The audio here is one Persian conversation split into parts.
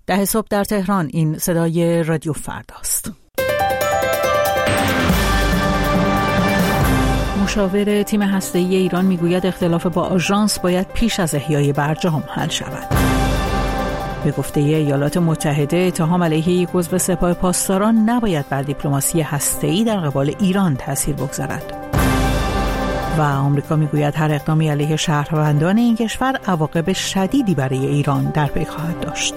10 صبح در تهران. این صدای رادیو فرداست. مشاور تیم هسته‌ای ایران میگوید اختلاف با آژانس باید پیش از احیای برجام حل شود. به گفته ایالات متحده اتهام علیه یک عضو سپاه پاسداران نباید بر دیپلماسی هسته‌ای در قبال ایران تأثیر بگذارد. و آمریکا میگوید هر اقدامی علیه شهروندان این کشور عواقب شدیدی برای ایران در پی خواهد داشت.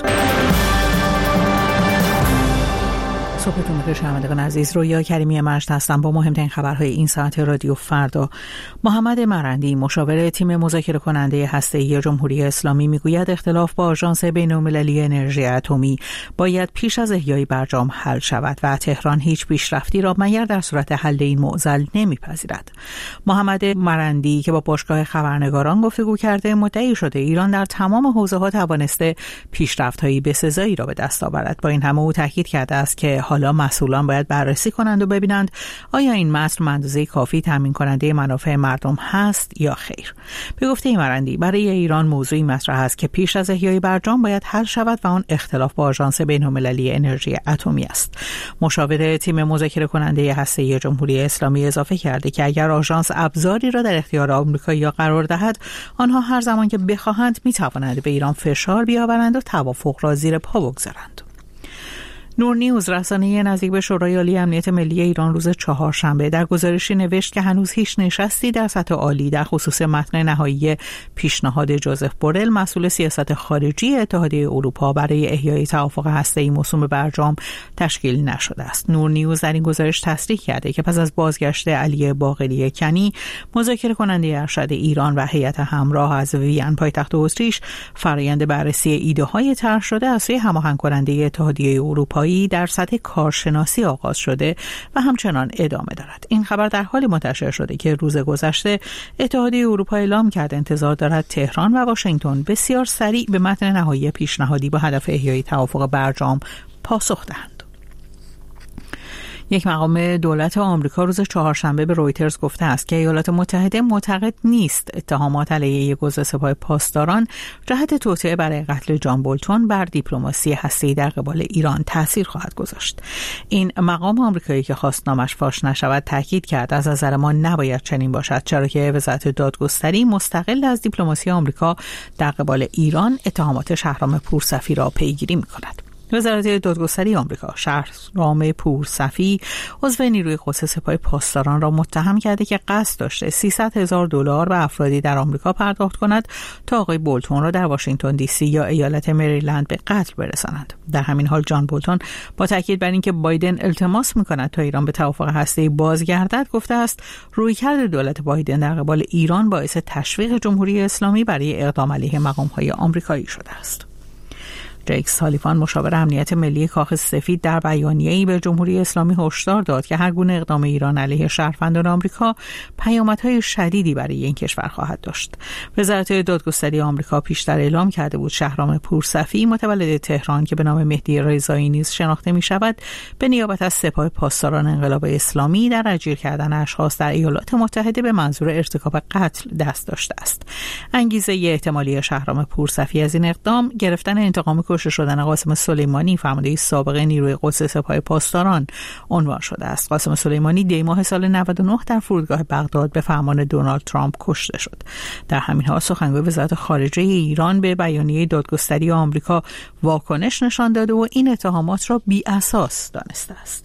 صبحتون بخیر شنوندگان عزیز. رویا کریمی مجد هستم با مهمترین خبرهای این ساعت رادیو فردا. محمد مرندی مشاور تیم مذاکره کننده هسته‌ای جمهوری اسلامی میگوید اختلاف با آژانس بین‌المللی انرژی اتمی باید پیش از احیای برجام حل شود و تهران هیچ پیشرفتی را مگر در صورت حل این معضل نمیپذیرد. محمد مرندی که با باشگاه خبرنگاران گفتگو کرده مدعی شده ایران در تمام حوزه‌ها توانسته پیشرفت‌های بسزایی را به دست آورد. با این همه او تاکید کرده است که حالا مسئولان باید بررسی کنند و ببینند آیا این متن به اندازه کافی تامین کننده منافع مردم هست یا خیر. به گفته مرندی برای ایران موضوعی مطرح است که پیش از احیای برجام باید حل شود و آن اختلاف با آژانس بین‌المللی انرژی اتمی است. مشاور تیم مذاکره کننده هسته‌ای جمهوری اسلامی اضافه کرده که اگر آژانس ابزاری را در اختیار آمریکایی‌ها قرار دهد آنها هر زمان که بخواهند می‌توانند به ایران فشار بیاورند و توافق را زیر پا بگذارند. نور نیوز رسانه نزدیک به شورای عالی امنیت ملی ایران روز چهارشنبه در گزارشی نوشت که هنوز هیچ نشستی در سطح عالی در خصوص متن نهایی پیشنهاد جوزف بورل مسئول سیاست خارجی اتحادیه اروپا برای احیای توافق هسته‌ای موسوم به برجام تشکیل نشده است. نور نیوز در این گزارش تصریح کرده که پس از بازگشت علی باقری کنی مذاکره کننده ارشد ایران و هیئت همراه از وین پایتخت اتریش فرآیند بررسی ایده‌های طرح شده از سوی هماهنگ کننده اتحادیه اروپا در سطح کارشناسی آغاز شده و همچنان ادامه دارد. این خبر در حالی منتشر شده که روز گذشته اتحادیه اروپا اعلام کرده انتظار دارد تهران و واشنگتن بسیار سریع به متن نهایی پیشنهادی با هدف احیای توافق برجام پاسخ دهند. یک مقام دولت آمریکا روز چهارشنبه به رویترز گفته است که ایالات متحده معتقد نیست اتهامات علیه یک عضو سپاه پاسداران جهت توطئه برای قتل جان بولتون بر دیپلماسی هسته‌ای در قبال ایران تأثیر خواهد گذاشت. این مقام آمریکایی که خواست نامش فاش نشود تاکید کرد از نظر ما نباید چنین باشد، چرا که وزارت دادگستری مستقل از دیپلماسی آمریکا در قبال ایران اتهامات شهرام پورصفی را پیگیری می‌کند. وزارت دادگستری آمریکا شهرام پورصفی عضو نیروی خصوصی سپاه پاسداران را متهم کرده که قصد داشته $300,000 به افرادی در آمریکا پرداخت کند تا آقای بولتون را در واشنگتن دی سی یا ایالت مریلند به قتل برسانند. در همین حال جان بولتون با تاکید بر اینکه بایدن التماس می‌کند تا ایران به توافق هسته‌ای بازگردد گفته است رویکرد دولت بایدن در قبال ایران باعث تشویق جمهوری اسلامی برای اقدام علیه مقام‌های آمریکایی شده است. جیک سالیوان مشاور امنیت ملی کاخ سفید در بیانیه‌ای به جمهوری اسلامی هشدار داد که هر گونه اقدام ایران علیه شهروندان آمریکا پیامدهای شدیدی برای این کشور خواهد داشت. وزارت دادگستری آمریکا پیشتر اعلام کرده بود شهرام پورصفی متولد تهران که به نام مهدی رضایی نیز شناخته می‌شود به نیابت از سپاه پاسداران انقلاب اسلامی در اجیر کردن اشخاص در ایالات متحده به منظور ارتکاب قتل دست داشته است. انگیزه احتمالی شهرام پورصفی از این اقدام گرفتن انتقام کشته شدن قاسم سلیمانی فرمانده سابق نیروی قدس سپاه پاسداران عنوان شده است. قاسم سلیمانی دی ماه سال 99 در فرودگاه بغداد به فرمان دونالد ترامپ کشته شد. در همین حال سخنگوی وزارت خارجه ایران به بیانیه دادگستری آمریکا واکنش نشان داده و این اتهامات را بی اساس دانسته است.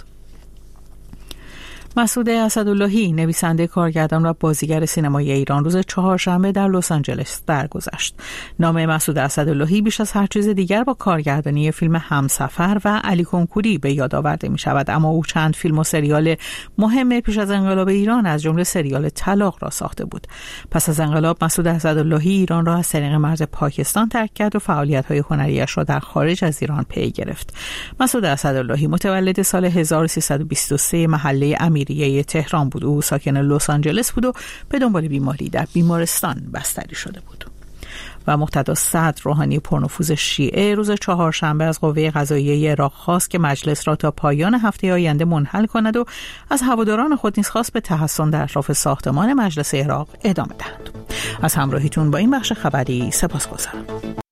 مسعود اسداللهی نویسنده، کارگردان و بازیگر سینمایی ایران روز چهارشنبه در لس آنجلس درگذشت. نام مسعود اسداللهی بیش از هر چیز دیگر با کارگردانی فیلم همسفر و علی کنکوری به یاد آورده می شود، اما او چند فیلم و سریال مهم پیش از انقلاب ایران از جمله سریال طلاق را ساخته بود. پس از انقلاب مسعود اسداللهی ایران را از طریق مرز پاکستان ترک کرد و فعالیت‌های هنری‌اش را در خارج از ایران پی گرفت. مسعود اسداللهی متولد سال 1323 محله امیریه تهران بود. او ساکن لس آنجلس بود و به دنبال بیماری در بیمارستان بستری شده بود. و مقتدا صدر روحانی پرنفوذ شیعه روز چهارشنبه از قوه قضاییه عراق خواست که مجلس را تا پایان هفته آینده منحل کند و از هواداران خود نیز خواست به تحصن در اطراف ساختمان مجلس عراق ادامه دهند. از همراهیتون با این بخش خبری سپاسگزارم.